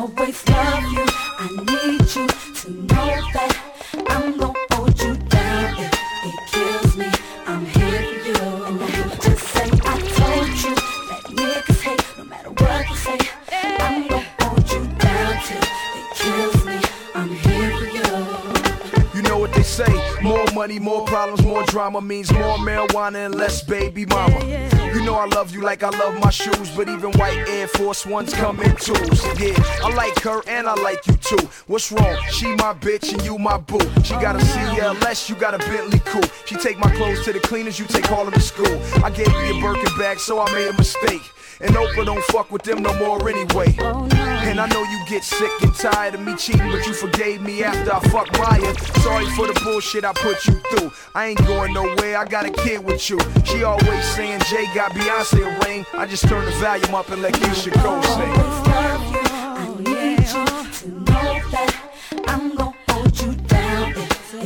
always love you. I need you to know that I'm gonna hold you down. If it kills me, I'm here for you. And I hate to say I told you that niggas hate no matter what you say. I'm gonna hold you down till it kills me. I'm here for you. You know what they say, more money, more problems, more drama means more marijuana and less baby mama. You know I love you like I love my shoes, but even white Air Force Ones come in twos. Yeah, I like her and I like you too. What's wrong? She my bitch and you my boo. She got a CLS, you got a Bentley coupe. She take my clothes to the cleaners, you take all of them to school. I gave you a Birkin bag, so I made a mistake. And Oprah don't fuck with them no more anyway. And I know you get sick and tired of me cheating, but you forgave me after I fucked Maya. Sorry for the bullshit I put you through. I ain't going nowhere, I got a kid with you. She always saying Jay got Beyonce a ring. I just turn the volume up and let Keisha Cole sing.